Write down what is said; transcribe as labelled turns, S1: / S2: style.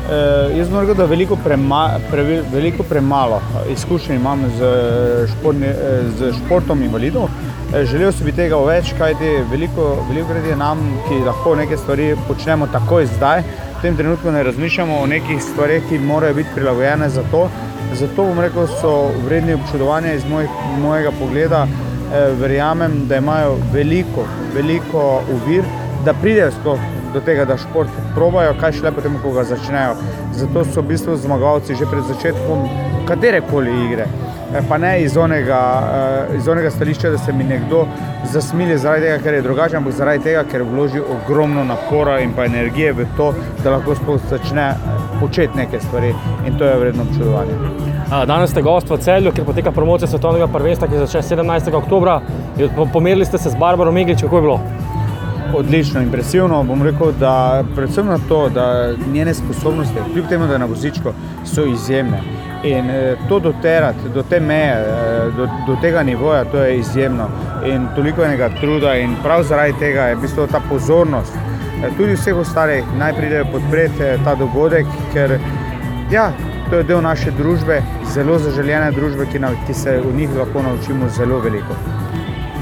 S1: Jaz moram reči, da veliko premalo izkušenj imam z športom invalidov. Želel si bi tega več, kajti veliko krat je nam, ki lahko neke stvari počnemo takoj zdaj, v tem trenutku ne razmišljamo o nekih stvarih, ki morajo biti prilagojene za to. Zato bom rekel, so vredni občudovanja iz mojega pogleda. Verjamem, da imajo veliko ovir, da pridejo sploh do tega, da šport probajo, kaj šele potem, ko ga začnejo. Zato so v bistvu zmagovalci že pred začetkom katerekoli igre. Pa ne iz onega stališča, da se mi nekdo zasmili zaradi tega, ker je drugačen, ampak zaradi tega, ker vloži ogromno napora in pa energije v to, da lahko sploh začne početi neke stvari. In to je vredno občudovanje.
S2: Danes ste gost v Celju, kjer poteka promocija svetovnega prvenstva, ki začne 17. oktobra. Pomerili ste se z Barbaro Meglič, kako je bilo?
S1: Odlično, impresivno. Bom rekel, da predvsem na to, da njene sposobnosti, kljub temu, da je na vozičku, so izjemne. In to doterati do te meje, do tega nivoja, to je izjemno. In toliko enega truda in prav zaradi tega je v bistvu ta pozornost tudi vseh ostalih naj pridejo podpreti ta dogodek, ker ja, to je del naše družbe, zelo zaželjene družbe, ki se v njih lahko naučimo zelo veliko.